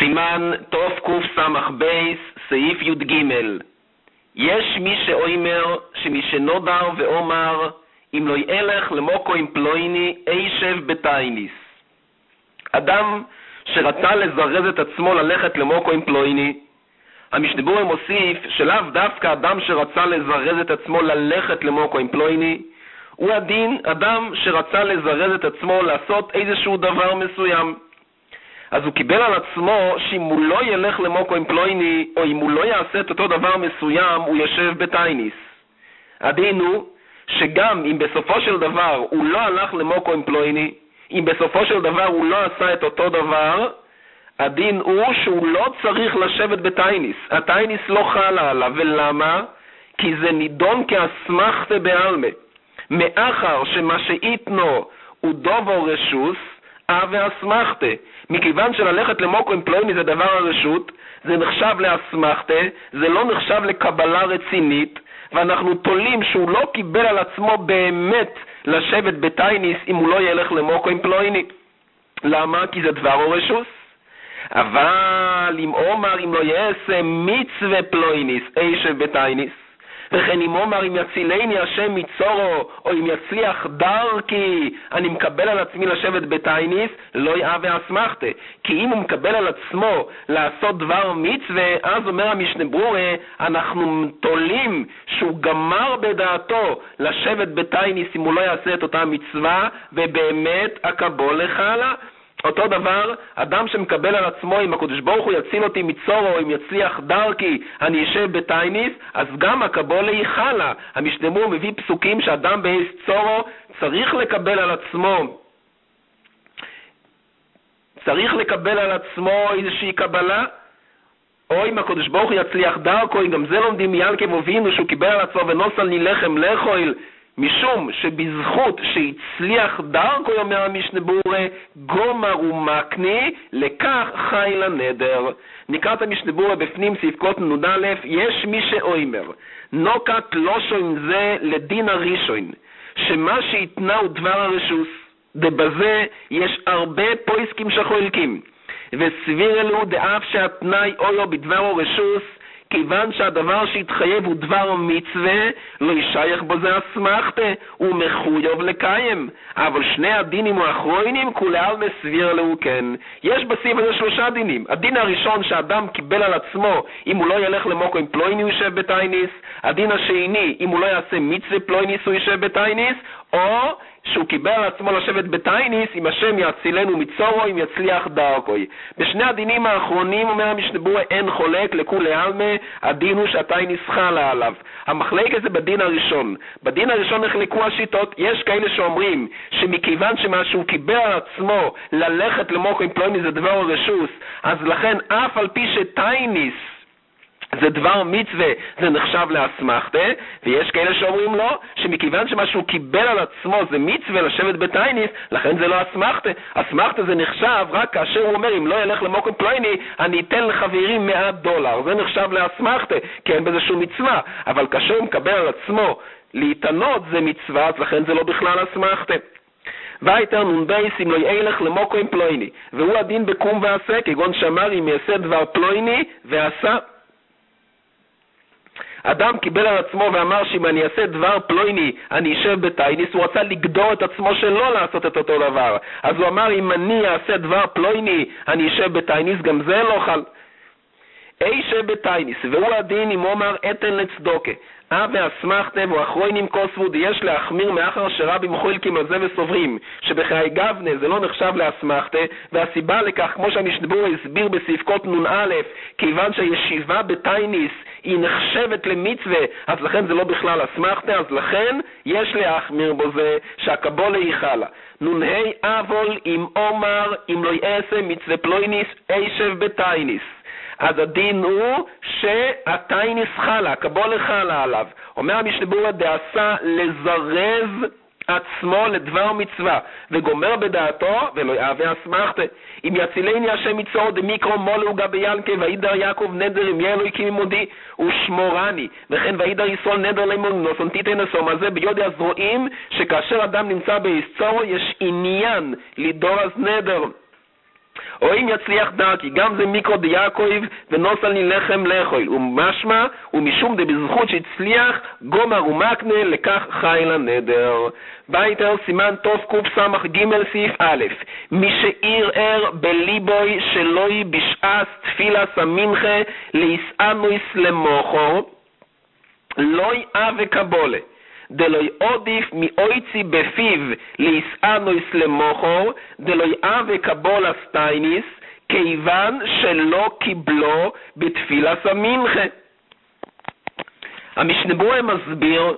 סימן תוף קס"ח בייס סעיף י"ג. יש מי שאומר שמי שנודר ואומר אם לא ילך למוקו עם פלויני אישב בתייניס. אדם שרצה לזרז את עצמו ללכת למוקו עם פלויני, המשנה ברורה מוסיף שלאו דווקא אדם שרצה לזרז את עצמו ללכת למוקו עם פלויני, הוא הדין אדם שרצה לזרז את עצמו לעשות איזשהו דבר מסוים. אז הוא קיבל על עצמו שאם הוא לא ילך למוקו עם פלויני, או אם הוא לא יעשה את אותו דבר מסוים, הוא יושב בתייניס. הדין הוא שגם אם בסופו של דבר הוא לא הלך למוקו עם פלויני, אם בסופו של דבר הוא לא עשה את אותו דבר, הדין הוא שהוא לא צריך לשבת בתייניס. התייניס לא חלה עליו. ולמה? כי זה נידון כאסמכתא בעלמא. מאחר שמה שאיתנו הוא דובו רשוס, ואסמכתא. מכיוון שללכת למוקו עם פלויני זה דבר הרשות, זה נחשב לאסמכתא, זה לא נחשב לקבלה רצינית, ואנחנו תולים שהוא לא קיבל על עצמו באמת לשבת בתייניס אם הוא לא ילך למוקו עם פלויני. למה? כי זה דבר הרשוס. אבל אם אומר אם לא יעשה מצווה פלויניס אישב בתייניס, וכן אם אומר אם יצילני השם מצורו, או אם יצליח דרכי אני מקבל על עצמי לשבת בתייניס, לא יאווה אסמכתא. כי אם הוא מקבל על עצמו לעשות דבר מצווה, אז אומר המשנה ברורה, אנחנו תולים שהוא גמר בדעתו לשבת בתייניס אם הוא לא יעשה את אותה מצווה, ובאמת הקבולה חלה. אותו דבר, אדם שמקבל על עצמו, אם הקדוש ברוך הוא יציל אותי מצורו, אם יצליח דרכי, אני ישב בתייניס, אז גם הקבולה היא חלה. המשנה ברורה מביא פסוקים שאדם באיס צורו צריך לקבל על עצמו איזושהי קבלה, או אם הקדוש ברוך הוא יצליח דרכו, גם זה לומדים מיענקב אבינו שהוא קיבל על עצמו ונוסל לי לחם לאכול, משום שבזכות שהצליח דרכו, אומר המשנה ברורה, גומר ומקני, לכך חי לנדר. נקרא את המשנה ברורה בפנים סעיף קטן נ"א, יש מי שאומר, נוקט לא שוין זה לדין הראשון, שמה שיתנה הוא דבר הרשוס, דבזה יש הרבה פויסקים שחולקים, וסביר אלו דאף שהתנאי אויו בדבר הרשוס, כיוון שהדבר שהתחייב הוא דבר מצווה, לא ישייך בו זה אסמכתא, הוא מחויב לקיים. אבל שני הדינים האחרונים כולל מסביר לו כן. יש בסעיף הזה 3 דינים. הדין הראשון שאדם קיבל על עצמו, אם הוא לא ילך למוקו עם פלויני הוא ישב בתייניס. הדין השני, אם הוא לא יעשה מצווה פלויניס הוא ישב בתייניס, או שהוא קיבל על עצמו לשבת בתייניס, אם השם יצילנו מצורו, אם יצליח דרכו. בשני הדינים האחרונים, אומר המשנה ברורה, אין חולק לכולי עלמא, הדין הוא שהתייניס חלה עליו. המחלק הזה בדין הראשון. בדין הראשון נחלקו השיטות. יש כאלה שאומרים שמכיוון שמה שהוא קיבל על עצמו ללכת למוקו עם פלויני זה דבר הרשוס, אז לכן אף על פי שתייניס זה דבר מצווה, זה נחשב לאסמכתא. ויש כאלה שאומרים לא, שמכיוון שמה שהוא קיבל על עצמו זה מצווה לשבת בתייניס, לכן זה לא אסמכתא. אסמכתא זה נחשב רק כאשר הוא אומר, אם לא ילך למוקו עם פלויני, אני אתן לחברים $100. זה נחשב לאסמכתא, כי אין בזה שום מצווה. אבל כאשר הוא מקבל על עצמו להתענות זה מצווה, אז לכן זה לא בכלל אסמכתא. ואיתר נ"בייס אם לא ילך למוקו עם פלויני, והוא הדין בקום ועשה, כגון שאמר אם יעשה דבר פלויני ועשה. אדם קיבל על עצמו ואמר שאם אני אעשה דבר פלויני אני אשב בתייניס, הוא רצה לגדור את עצמו שלא לעשות את אותו דבר, אז הוא אמר אם אני אעשה דבר פלויני אני אשב בתייניס, גם זה לא חל. אישב בתייניס, והוא הדין אם אומר אתן לצדוקה, ואסמכתא ואחרונים כוספוד. יש להחמיר מאחר שרבים חולקים על זה וסוברים שבחיי גבנה זה לא נחשב לאסמכתא, והסיבה לכך כמו שהמשנה ברורה הסביר בסעיף קטן נ"א, כיוון שהישיבה בתייניס היא נחשבת למצווה, אז לכן זה לא בכלל אסמכתא, אז לכן יש להחמיר בו זה שהקבולה היא חלה. נ"ה אבל אם אומר אם לא יעשה מצווה פלויניס אישב בתייניס, אז הדין הוא שהתייניס חלה, הקבולה חלה עליו. אומר המשנה ברורה דעשה לזרז עצמו לדבר מצווה, וגומר בדעתו ולא יאווה אסמכתא. אם יצילני השם מצורו דמיקרו מולו גבי ינקה, וידר יעקב נדר אם יהיה אלוהיקים עמודי ושמורני, וכן וידר ישראל נדר לאמונוס ונתיתן אסום. אז זה ביודע אז רואים שכאשר אדם נמצא בהיסצורו יש עניין לדור אז נדר. או אם יצליח דרכי, גם זה מיקרו דיעקב ונוסל לי לחם לאכול, ומשמע ומשום דבזכות שהצליח גומר ומקנה לכך חיל הנדר. ביתר סימן טוב קוף סמך ג' סעיף א', מי שערער בליבוי שלוי בשעת תפילה סמינכה להסענויס למוחו לא יאה וקבולה דלוי עודיף מאויצי בפיו להסענויס למוחו דלוי יאה וקבולה סטייניס כיוון שלא קיבלו בתפילה סמינכה. המשנה ברורה מסביר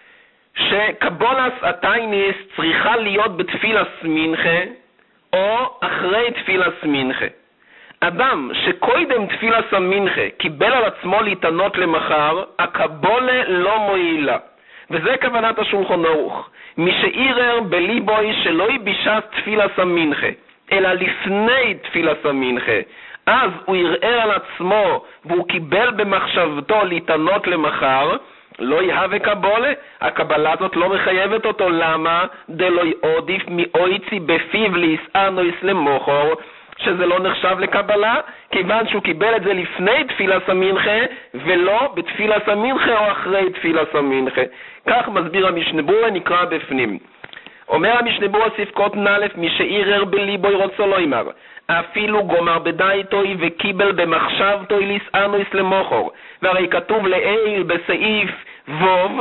שקבולס הטייניס צריכה להיות בתפילת מנחה או אחרי תפילת מנחה. אדם שקודם תפילת מנחה קיבל על עצמו להתענות למחר, הקבולה לא מועילה. וזה כוונת השולחן ערוך. מי שערער בליבוי שלא בשעת תפילת מנחה, אלא לפני תפילת מנחה, אז הוא ערער על עצמו והוא קיבל במחשבתו להתענות למחר, לא יהווה קבולה, הקבלה הזאת לא מחייבת אותו. למה? דלא עודיף מאויצי בפיו להסענויס למוחו, שזה לא נחשב לקבלה, כיוון שהוא קיבל את זה לפני תפילת המנחה ולא בתפילת המנחה או אחרי תפילת המנחה. כך מסביר המשנה ברורה, נקרא בפנים. אומר המשנה ברורה סעיף קוטן א', מי שערער בליבוי רוצה לא יאמר אפילו גומר בדייתוי וקיבל במחשבתוי להסענויס למוחו, והרי כתוב לעיל בסעיף ווב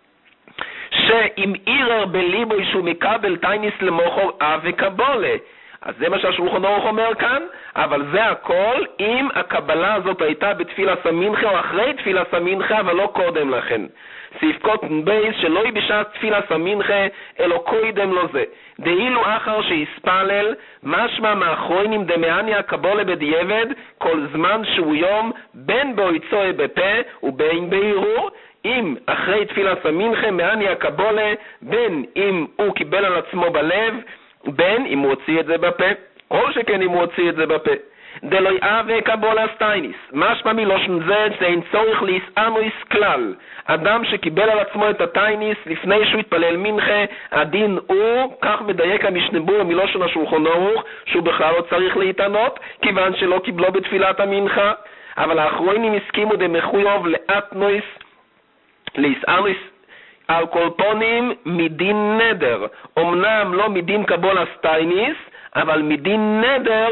שאם ערער בליבוי שהוא מקבל תייניס למוחו וקבולה. אז זה מה שהשולחן ערוך אומר כאן, אבל זה הכל אם הקבלה הזאת הייתה בתפילת המנחה או אחרי תפילת המנחה, אבל לא קודם לכן. סעיף קוטן בייס שלא היא בשעת תפילת המנחה אלא קודם לו זה דאילו אחר שיספלל משמע מאחרונים דמעניה קבולה בדיעבד כל זמן שהוא יום בין באויצוי בפה ובין בערעור. אם אחרי תפילת המנחה מעניה קבולה, בין אם הוא קיבל על עצמו בלב, בין אם הוא הוציא את זה בפה, כל שכן אם הוא הוציא את זה בפה. דלא יהווה קבולה סטייניס, משמע מלושן זה שאין צורך להסענויס כלל. אדם שקיבל על עצמו את הטייניס לפני שהוא התפלל מנחה, הדין הוא, כך מדייק המשנה ברורה מלושן השולחן ערוך, שהוא בכלל לא צריך להתענות, כיוון שלא קיבלו בתפילת המנחה. אבל האחרונים הסכימו דמחויב לאתנויס, להסענויס על כל פונים מדין נדר, אמנם לא מדין קבולה סטייניס, אבל מדין נדר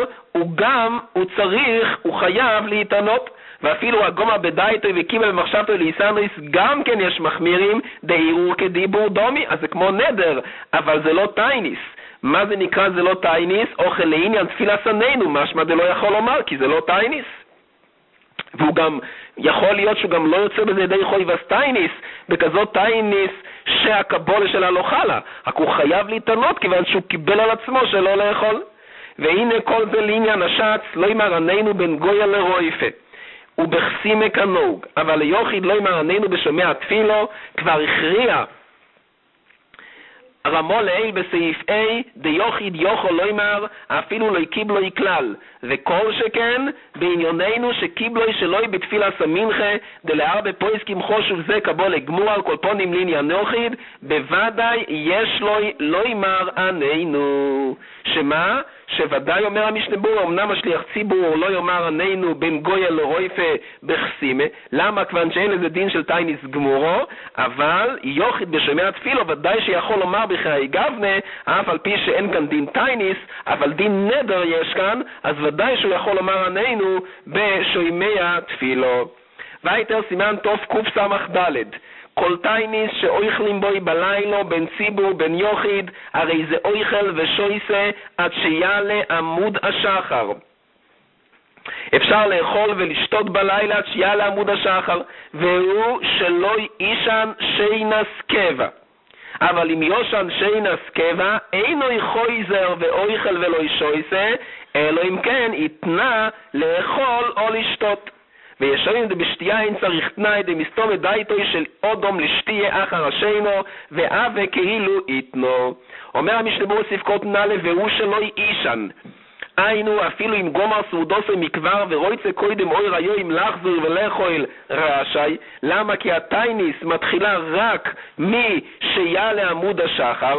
הוא חייב להתענות. ואפילו הגומה בדייתו וקיבל במחשבתו להסענויס גם כן יש מחמירים דערעור כדיבור דומי, אז זה כמו נדר, אבל זה לא טייניס. מה זה נקרא זה לא טייניס? אוכל לעניין תפילה סננו, משמע זה לא יכול לומר כי זה לא טייניס. והוא גם יכול להיות שהוא גם לא יוצא בזה ידי חוי וסטייניס, בכזאת טייניס שהקבולה שלה לא חלה, רק הוא חייב להתענות כיוון שהוא קיבל על עצמו שלא לאכול. והנה כל זה לעניין השץ, לא יאמר ענינו בין גויה לרויפה ובחסימה כנוג, אבל ליוחיד לא יאמר ענינו בשומע תפילו, כבר הכריע רמו לעיל בסעיף A, דיוחיד יוכל לא יאמר אפילו לא קיבלוי כלל, וכל שכן בענייננו שקיבלוי שלוי בתפילת המנחה דלהרבה פויסקים חושב זה קבולה גמור על כל פונים לעניין יוחיד, בוודאי יש לוי לא יאמר ענינו. שמה? שוודאי אומר המשנה ברורה, אמנם השליח ציבור לא יאמר ענינו בין גויה לרויפה בחסימה. למה? כיוון שאין לזה דין של טייניס גמורו, אבל יוחיד בשומע תפילו ודאי שיכול לומר בחיי גבנה, אף על פי שאין כאן דין טייניס, אבל דין נדר יש כאן, אז ודאי שהוא יכול לומר ענינו בשומע תפילו. והייתר סימן טוב קוף סמך דלת, כל טייניס שאויכלים בוי בלילה בין ציבור בין יוחיד, הרי זה אויכל ושויסה עד שיעלה עמוד השחר. אפשר לאכול ולשתות בלילה עד שיעלה עמוד השחר, והוא שלא אישן שינס קבע. אבל אם יושן שינס קבע, אינו חויזר ואויכל ולא שויסה, אלא אם כן יתנה לאכול או לשתות. וישרים בשתייה אין צריך תנאי דמסתום דייתוי של אודום לשתייה אחר השינו ואווה כאילו יתנו. אומר המשנה ברורה סעיף קוטן א', והוא שלא אישן, היינו אפילו אם גומר סעודוסו מקבר ורויצה קודם אוי ראיו אם לחזור ולאכול רשאי. למה? כי הטייניס מתחילה רק מי שיעלה עמוד השחר,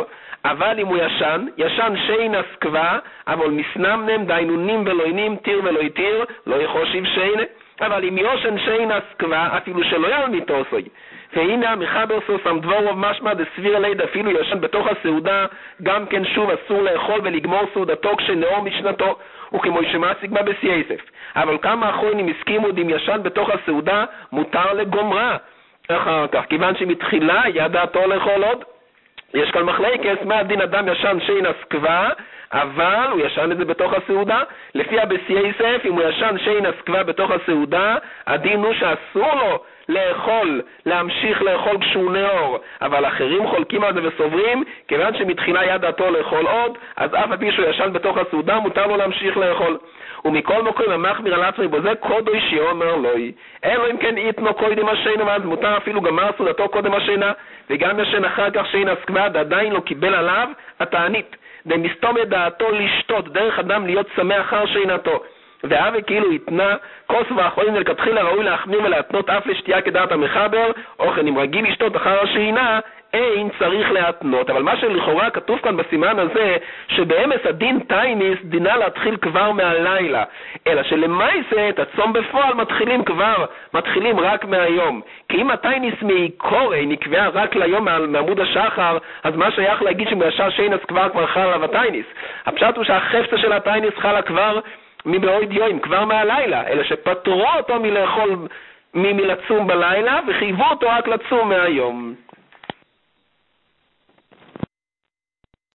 אבל אם הוא ישן שאינס קבע, אבל מסנמנם דיינונים ולוינים, תיר ולא יתיר, לא יחושיב שאינה. אבל אם יושן שאינס קבע, אפילו שלא ילמית עושוי. והנה המחבר סוסם דבורוב משמע דסביר ליד אפילו ישן בתוך הסעודה, גם כן שוב אסור לאכול ולגמור סעודתו כשנאור משנתו, וכמו שמעסיק בה בסייסף. אבל כמה אחרונים הסכימו אם ישן בתוך הסעודה, מותר לגומרה. אחר כך, כיוון שמתחילה ידעתו לאכול עוד. יש כאן מחלקת, מה הדין אדם ישן שאינס קבע, אבל הוא ישן את זה בתוך הסעודה. לפי הבסייסף, אם הוא ישן שאינס קבע בתוך הסעודה, הדין הוא שאסור לו להמשיך לאכול כשהוא נאור, אבל אחרים חולקים על זה וסוברים, כיוון שמתחילה ידעתו לאכול עוד, אז אף הפי שהוא ישן בתוך הסעודה, מותר לו להמשיך לאכול. ומכל מקום המחמיר על עצמי בזה קודוי שאומר לוי. אלו אם כן איתנו קודם השינה, ואז מותר אפילו גמר סעודתו קודם השינה, וגם ישן אחר כך שאינס כבד, עדיין לא קיבל עליו התענית. דמסתום את דעתו לשתות, דרך אדם להיות שמח אחר שינתו. ואבי כאילו התנה, כוס ואחרונים לכתחילה ראוי להחמיר ולהתנות אף לשתייה כדעת המחבר, או כן אם רגיל לשתות אחר השינה, אין צריך להתנות. אבל מה שלכאורה כתוב כאן בסימן הזה, שבאמס הדין טייניס דינה להתחיל כבר מהלילה, אלא שלמעשה את הצום בפועל מתחילים רק מהיום. כי אם הטייניס מעיקורי נקבעה רק ליום מעמוד השחר, אז מה שייך להגיד שמיישר שיינס כבר חל עליו הטייניס? הפשט הוא שהחפצה של הטייניס חלה כבר מבעוד יום, כבר מהלילה, אלא שפטרו אותו מלצום בלילה וחייבו אותו רק לצום מהיום.